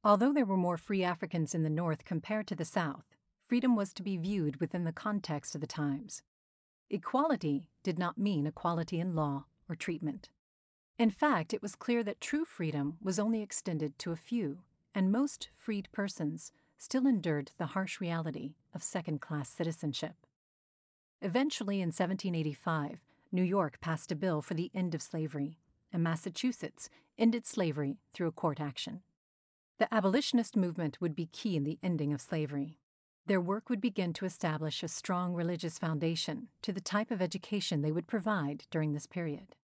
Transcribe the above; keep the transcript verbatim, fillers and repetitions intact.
Although there were more free Africans in the North compared to the South, freedom was to be viewed within the context of the times. Equality did not mean equality in law or treatment. In fact, it was clear that true freedom was only extended to a few, and most freed persons still endured the harsh reality of second-class citizenship. Eventually, in seventeen eighty-five, New York passed a bill for the end of slavery, and Massachusetts ended slavery through a court action. The abolitionist movement would be key in the ending of slavery. Their work would begin to establish a strong religious foundation to the type of education they would provide during this period.